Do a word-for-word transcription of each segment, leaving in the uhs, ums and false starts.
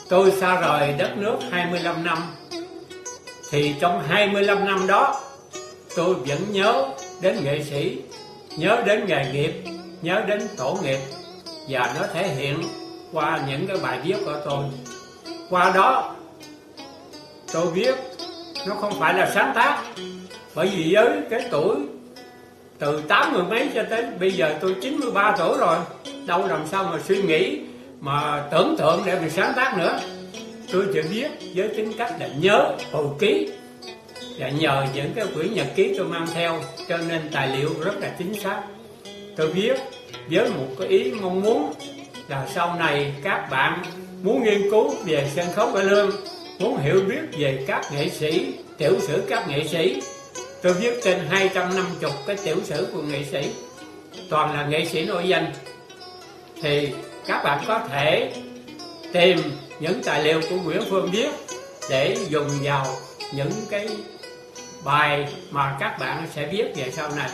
tôi xa rời đất nước hai mươi lăm năm, thì trong hai mươi lăm năm đó tôi vẫn nhớ đến nghệ sĩ, nhớ đến nghề nghiệp, nhớ đến tổ nghiệp, và nó thể hiện qua những cái bài viết của tôi. Qua đó tôi viết nó không phải là sáng tác, bởi vì với cái tuổi từ tám mươi mấy cho tới bây giờ tôi chín mươi ba tuổi rồi, đâu làm sao mà suy nghĩ mà tưởng tượng để mình sáng tác nữa. Tôi chỉ viết với tính cách là nhớ, hồi ký, và nhờ những cái quyển nhật ký tôi mang theo cho nên tài liệu rất là chính xác. Tôi viết với một cái ý mong muốn là sau này các bạn muốn nghiên cứu về sân khấu cải lương, muốn hiểu biết về các nghệ sĩ, tiểu sử các nghệ sĩ. Tôi viết trên hai trăm năm mươi cái tiểu sử của nghệ sĩ, toàn là nghệ sĩ nổi danh. Thì các bạn có thể tìm những tài liệu của Nguyễn Phương viết để dùng vào những cái bài mà các bạn sẽ viết về sau này.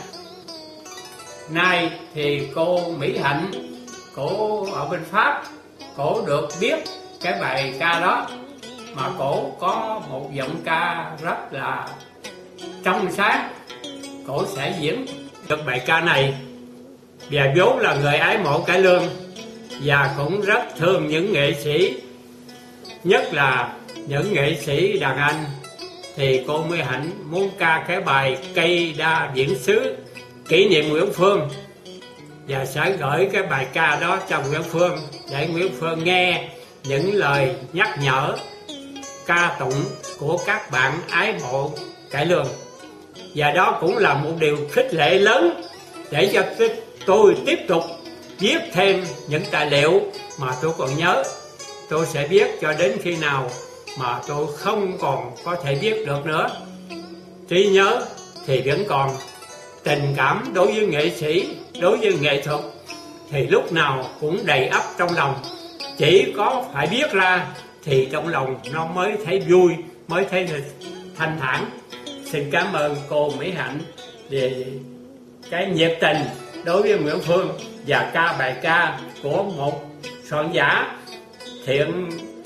Nay thì cô Mỹ Hạnh, cổ ở bên Pháp, cổ được biết cái bài ca đó, mà cổ có một giọng ca rất là trong sáng, cổ sẽ diễn được bài ca này. Và vốn là người ái mộ cải lương và cũng rất thương những nghệ sĩ, nhất là những nghệ sĩ đàn anh, thì cô Mỹ Hạnh muốn ca cái bài Cây Đa Viễn Xứ kỷ niệm Nguyễn Phương, và sẽ gửi cái bài ca đó cho Nguyễn Phương để Nguyễn Phương nghe những lời nhắc nhở, ca tụng của các bạn ái mộ cải lương. Và đó cũng là một điều khích lệ lớn để cho tôi tiếp tục viết thêm những tài liệu mà tôi còn nhớ. Tôi sẽ viết cho đến khi nào mà tôi không còn có thể viết được nữa. Trí nhớ thì vẫn còn, tình cảm đối với nghệ sĩ, đối với nghệ thuật thì lúc nào cũng đầy ắp trong lòng. Chỉ có phải viết ra thì trong lòng nó mới thấy vui, mới thấy thanh thản. Xin cảm ơn cô Mỹ Hạnh về cái nhiệt tình đối với Nguyễn Phương và ca bài ca của một soạn giả thiện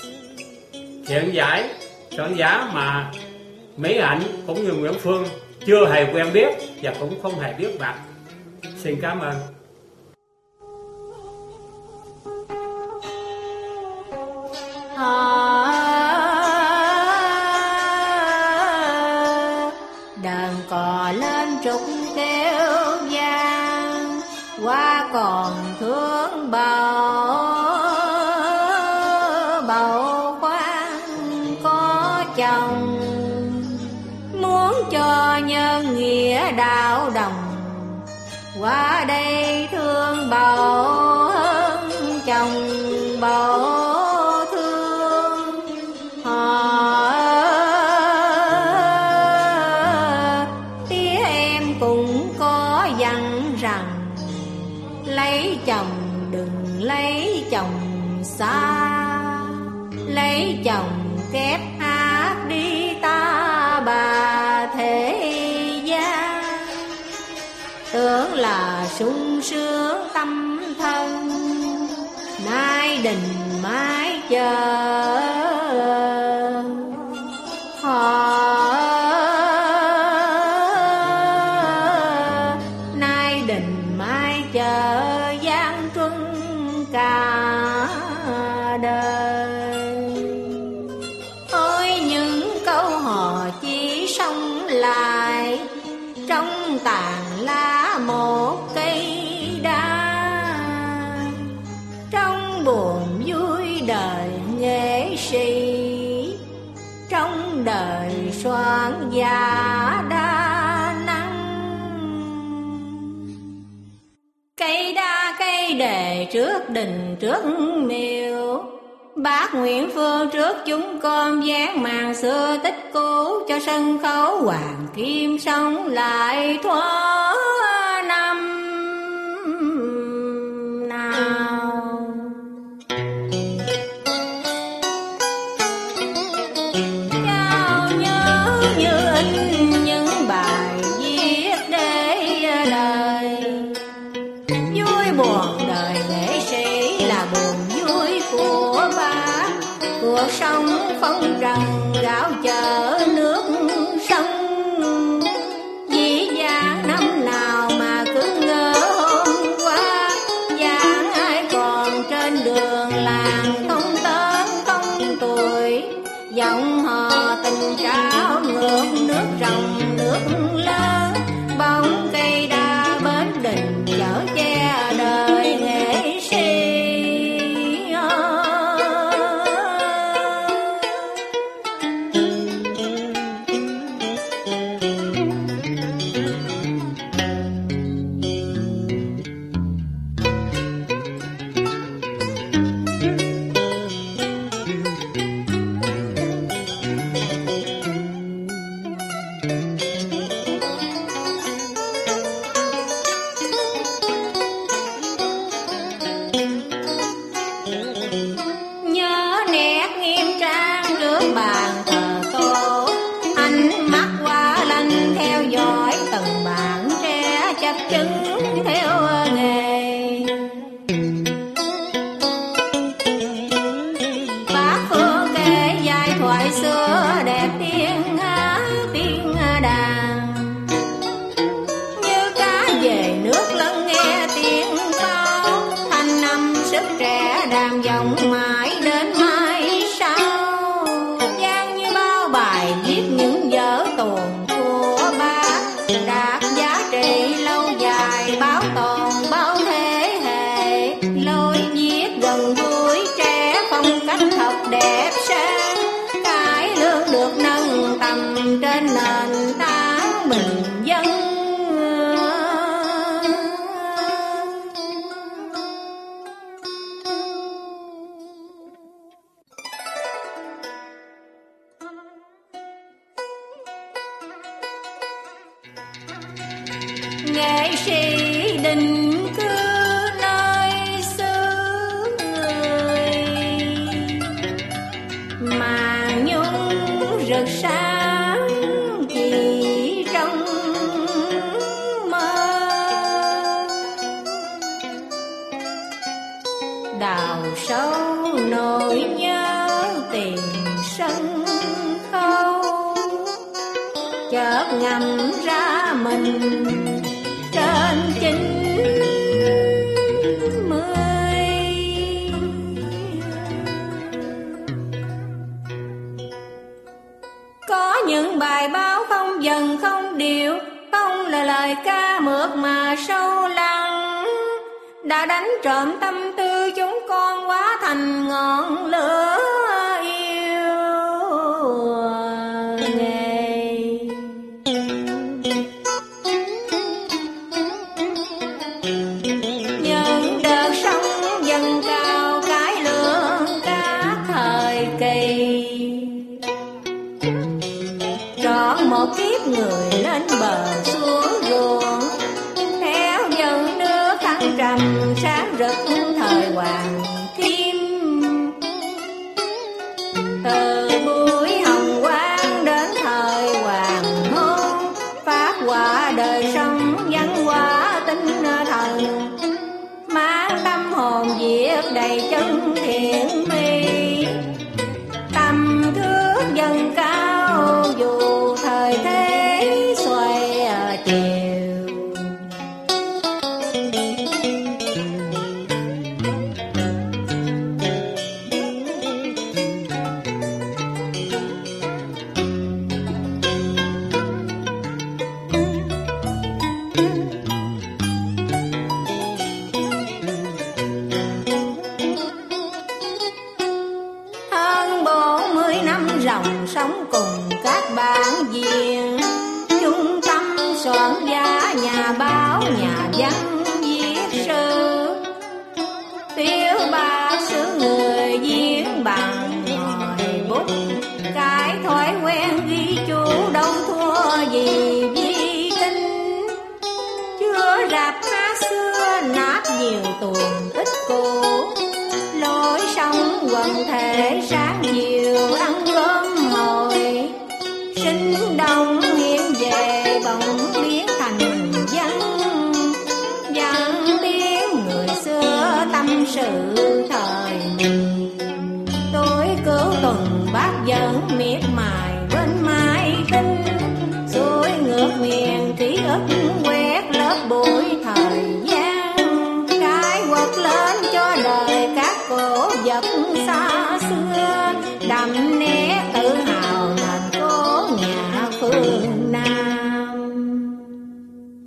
thiện giải, soạn giả mà Mỹ Hạnh cũng như Nguyễn Phương chưa hề quen biết và cũng không hề biết mặt. Xin cảm ơn. Đàn cò lên trúc kêu vang, qua còn thương bầu bầu khoan có chồng, muốn cho nhân nghĩa đạo đồng, qua đây thương bầu hơn chồng bầu thương. Họ tía em cũng có dặn rằng, lấy chồng đừng lấy chồng xa, lấy chồng kép hát đi ta bà thế gian. Tưởng là sung sướng tâm thân, nay đình mãi chờ. Họ nay đình mai chờ gian truân cả đời. Ôi những câu hò chỉ sống lại trong tàn lá một cây đa, trong buồn vui đời nghệ sĩ, trong đời soạn giả đa năng. Cây đa cây đề trước đình trước miếu, bác Nguyễn Phương trước chúng con dán màn xưa tích cũ, cho sân khấu Hoàng Kim sống lại thuở năm nào. Trao nhớ như in những bài viết để đời, vui buồn đời nghệ sĩ là buồn vui của bác, của cuộc sống phong trần gạo chợ nước sông. Dĩ dãn năm nào mà cứ ngỡ hôm qua, dáng ai còn trên đường làng không tên không tuổi. Giọng hò tình trao ngược nước rồng nước lớn, bóng cây đa bến đình chở che đời nghệ sĩ. Nghệ sĩ định cư nơi xứ người, màn nhung rực sáng chỉ trong mơ. Đào sâu nỗi nhớ tìm sân khấu, chợt ngầm ra mình trên chín mươi. Có những bài báo không dần không điệu, không là lời ca mượt mà sâu lắng, đã đánh trộm tâm tư chúng con hóa thành ngọn lửa yêu nghề. Những đợt sóng dâng cao cái lượng các thời kỳ, trọn một kiếp người lên bờ xuống ruộng, theo dòng nước thăng trầm sáng rực thời hoàng kim. Từ buổi hồng quang đến thời hoàng hôn, phát họa đời sống văn hóa tinh thần, mang tâm hồn viết đầy chân thiện mỹ. Tâm thước dần cao dù thời thế xoay chiều. Hơn bốn mươi năm ròng sống cùng các bạn viên, trung tâm soạn giả nhà báo nhà văn viết sư, tiêu bạc xứ người viết bằng ngòi bút. Cái thói quen ghi chú đâu thua gì vi tinh, chưa rạp hát xưa nát nhiều tuồng tích cũ. Lối sống quần thể sáng chiều ăn cơm hồi, sinh động hiện về bỗng biến thành văn. Văn tiếng người xưa tâm sự thời mình, tôi cứu thuần bác vẫn miệt mài bên mai tinh, xuôi ngược miền ký ức quét lớp bụi thời gian, cái quật lên cho đời các cổ vật xa xưa, đậm nét tự hào